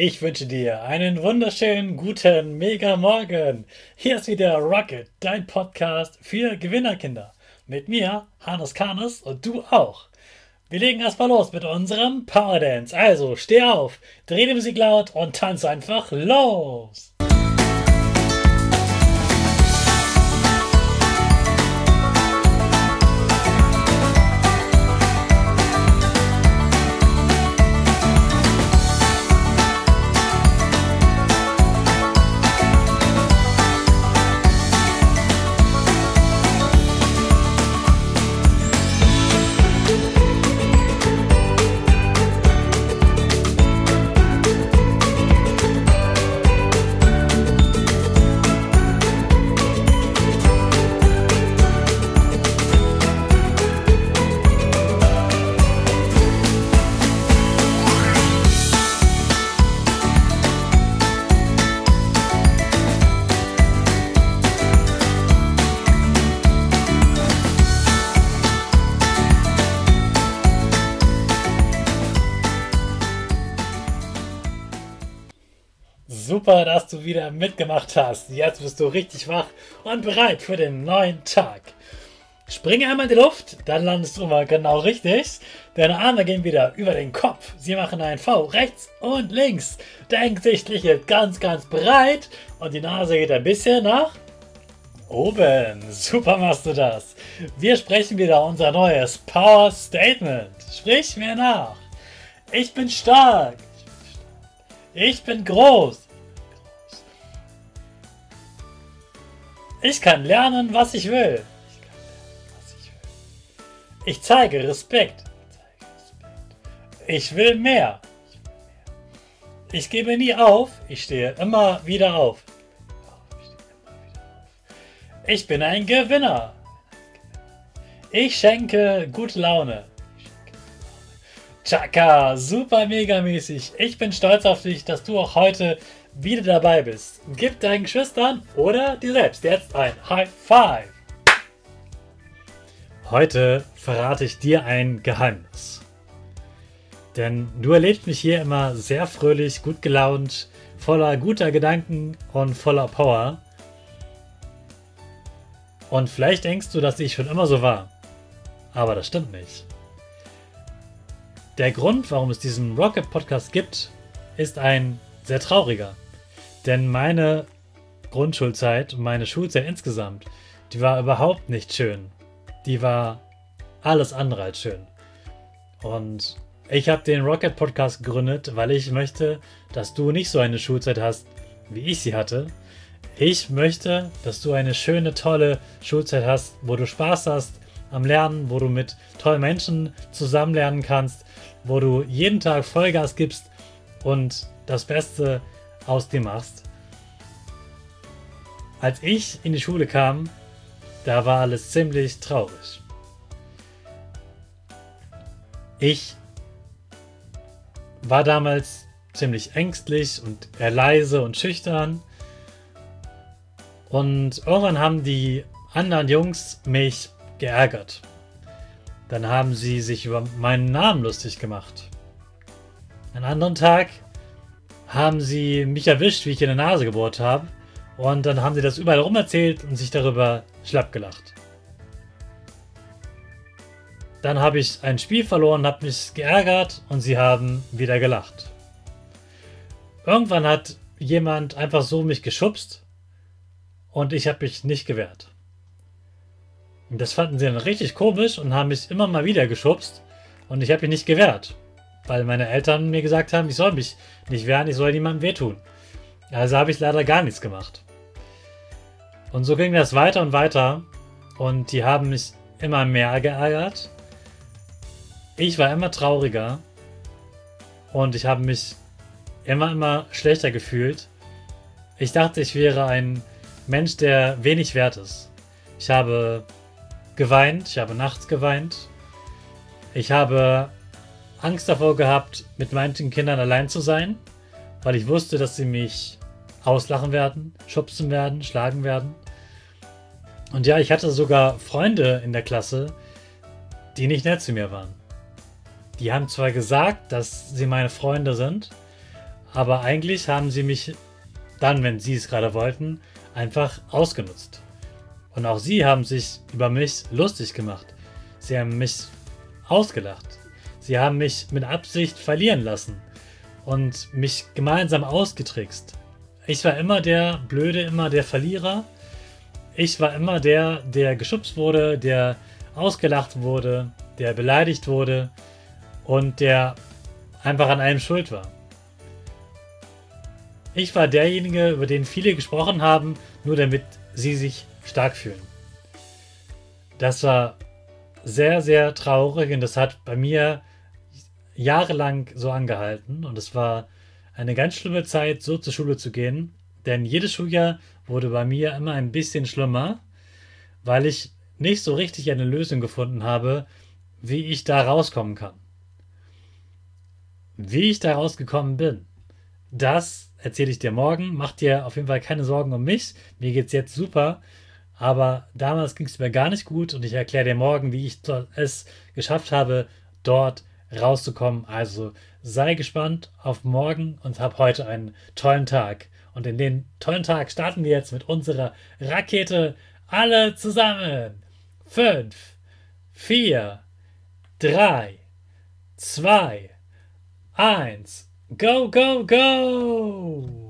Ich wünsche dir einen wunderschönen, guten, mega Morgen. Hier ist wieder Rocket, dein Podcast für Gewinnerkinder. Mit mir, Hannes Karnes, und du auch. Wir legen erstmal los mit unserem Power Dance. Also steh auf, dreh die Musik laut und tanz einfach los. Super, dass du wieder mitgemacht hast. Jetzt bist du richtig wach und bereit für den neuen Tag. Springe einmal in die Luft, dann landest du mal genau richtig. Deine Arme gehen wieder über den Kopf. Sie machen ein V rechts und links. Dein Gesicht liegt ganz breit und die Nase geht ein bisschen nach oben. Super machst du das. Wir sprechen wieder unser neues Power Statement. Sprich mir nach. Ich bin stark. Ich bin groß. Ich kann lernen, was ich will. Ich zeige Respekt. Ich will mehr. Ich gebe nie auf. Ich stehe immer wieder auf. Ich bin ein Gewinner. Ich schenke gute Laune. Chaka, super mega mäßig. Ich bin stolz auf dich, dass du auch heute wieder dabei bist. Gib deinen Geschwistern oder dir selbst jetzt ein High Five. Heute verrate ich dir ein Geheimnis. Denn du erlebst mich hier immer sehr fröhlich, gut gelaunt, voller guter Gedanken und voller Power. Und vielleicht denkst du, dass ich schon immer so war. Aber das stimmt nicht. Der Grund, warum es diesen Rocket Podcast gibt, ist ein sehr trauriger. Denn meine Grundschulzeit und meine Schulzeit insgesamt, die war überhaupt nicht schön. Die war alles andere als schön. Und ich habe den Rocket Podcast gegründet, weil ich möchte, dass du nicht so eine Schulzeit hast, wie ich sie hatte. Ich möchte, dass du eine schöne, tolle Schulzeit hast, wo du Spaß hast am Lernen, wo du mit tollen Menschen zusammen lernen kannst, wo du jeden Tag Vollgas gibst und das Beste aus dir machst. Als ich in die Schule kam, da war alles ziemlich traurig. Ich war damals ziemlich ängstlich und eher leise und schüchtern. Und irgendwann haben die anderen Jungs mich geärgert. Dann haben sie sich über meinen Namen lustig gemacht. Einen anderen Tag haben sie mich erwischt, wie ich in der Nase gebohrt habe. Und dann haben sie das überall rum erzählt und sich darüber schlapp gelacht. Dann habe ich ein Spiel verloren, habe mich geärgert und sie haben wieder gelacht. Irgendwann hat jemand einfach so mich geschubst und ich habe mich nicht gewehrt. Und das fanden sie dann richtig komisch und haben mich immer mal wieder geschubst und ich habe mich nicht gewehrt. Weil meine Eltern mir gesagt haben, ich soll mich nicht wehren, ich soll niemandem wehtun. Also habe ich leider gar nichts gemacht. Und so ging das weiter und weiter. Und die haben mich immer mehr geärgert. Ich war immer trauriger. Und ich habe mich immer schlechter gefühlt. Ich dachte, ich wäre ein Mensch, der wenig wert ist. Ich habe geweint, ich habe nachts geweint. Ich habe Angst davor gehabt, mit manchen Kindern allein zu sein, weil ich wusste, dass sie mich auslachen werden, schubsen werden, schlagen werden. Und ja, ich hatte sogar Freunde in der Klasse, die nicht nett zu mir waren. Die haben zwar gesagt, dass sie meine Freunde sind, Aber eigentlich haben sie mich dann, wenn sie es gerade wollten, einfach ausgenutzt. Und auch sie haben sich über mich lustig gemacht. Sie haben mich ausgelacht. Sie haben mich mit Absicht verlieren lassen und mich gemeinsam ausgetrickst. Ich war immer der Blöde, immer der Verlierer. Ich war immer der geschubst wurde, der ausgelacht wurde, der beleidigt wurde und der einfach an allem schuld war. Ich war derjenige, über den viele gesprochen haben, nur damit sie sich stark fühlen. Das war sehr, sehr traurig und das hat bei mir jahrelang so angehalten und es war eine ganz schlimme Zeit, so zur Schule zu gehen, denn jedes Schuljahr wurde bei mir immer ein bisschen schlimmer, weil ich nicht so richtig eine Lösung gefunden habe, wie ich da rauskommen kann. Wie ich da rausgekommen bin, das erzähle ich dir morgen. Mach dir auf jeden Fall keine Sorgen um mich. Mir geht's jetzt super. Aber damals ging es mir gar nicht gut und ich erkläre dir morgen, wie ich es geschafft habe, dort rauszukommen. Also sei gespannt auf morgen und hab heute einen tollen Tag. Und in den tollen Tag starten wir jetzt mit unserer Rakete alle zusammen. 5, 4, 3, 2, 1, go, go, go!